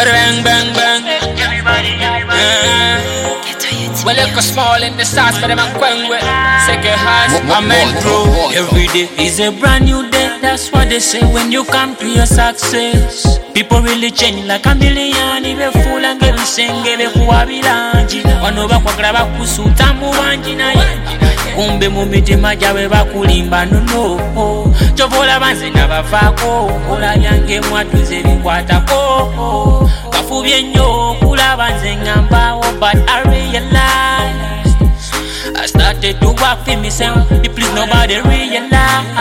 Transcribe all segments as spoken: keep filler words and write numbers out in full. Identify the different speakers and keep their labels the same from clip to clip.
Speaker 1: Bang, bang, bang. Uh, well, look small in the stars, but I'm a quang with second heart. I'm in pro. Every day is a brand new day. That's what they say when you come to your success. People really change like a million. Ibe full and get sing, give it for a bilanji. One over kwa graba kusuta muwanji na yanji. Kumbe mumiti majawe bakulimba no no. Chovola banze na bafako. Ola yange mwatuze bikwatako. Bafubye nnyo kula banze ngamba. But I realized I started to work for myself. Please nobody realize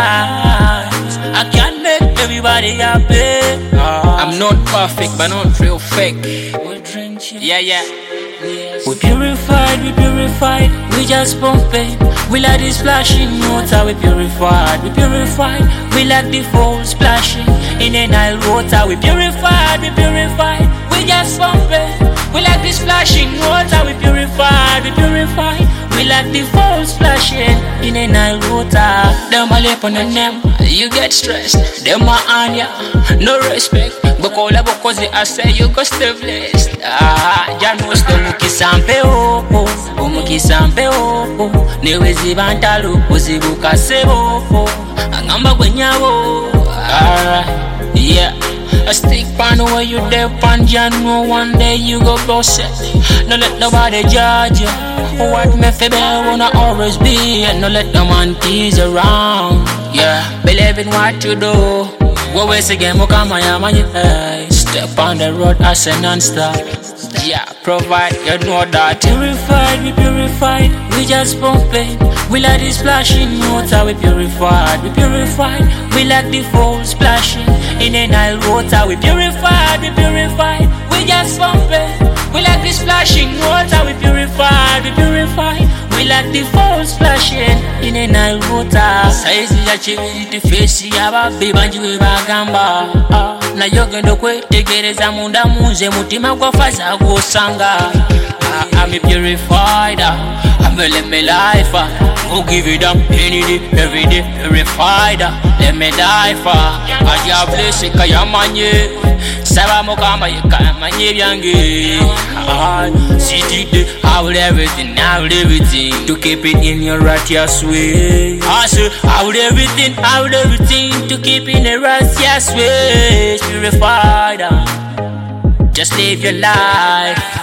Speaker 1: I can't make everybody happy. I'm not perfect, but not real fake. Yeah, yeah. We purified, we purified, we just pump it. We like this splashing water, we purified, we purified. We like the fall splashing in the Nile water, we purified, we purified. We just pump it. We like this splashing water, we purified, we purified. We like the fall splashing in the Nile water. Them a lip on the name, you get stressed. Them a on ya, no respect. Bukola bukozi I say you go stay blessed. Ah, Janos the muki sampe oh oh, umuki sampe oh oh. Newezi bantalo, uzibuka sebo oh. Angamba kwenyawo. Alright, yeah. I stick pan where you there pan, ya know one day you go boss it. No let nobody judge you. What me feel wanna always be, and no let no man tease around. Yeah, believe in what you do. Go waste again, mo come on, man. Step on the road, I say non-stop. Yeah, provide, you know that. Purified, we purified, we just pump it. We like this splashing water, we purified, we purified. We like the fall splashing in the Nile water, we purified, we purified. We just pump it. We like this splashing water, we purified, we purified. We like the fall splashing in the Nile water. Saizi ya chiviti face ya babi banjiwe bagamba. Na yogendo kwe tegereza munda munze mutima kwa faza gosanga. I'm purified, I'm a let me life. Go give it up any day, every day, purified. Let me die for. I just bless it, kaya manye. Saba mokama yekaya manye byange. City day, I will everything, I will everything to keep it in your righteous way. I say, I will everything, I will everything to keep it in the righteous way. Purified, just live your life.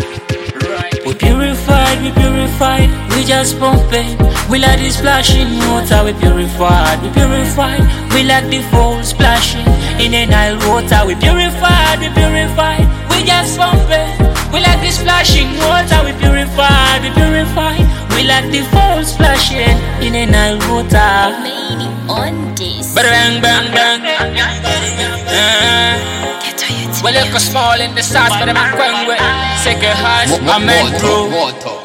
Speaker 1: We purified, we purified, we just pump it. We like this splashing water, we purified, we purified. We like the fall splashing in the Nile water, we purified, we purified. We just pump it. We like this splashing water, we purified, we purified. We like the fall splashing in the Nile water.
Speaker 2: Made on this.
Speaker 1: Bang, bang, bang. Uh, well, look small in the stars, but I'm a quang with second heart. I'm in pro.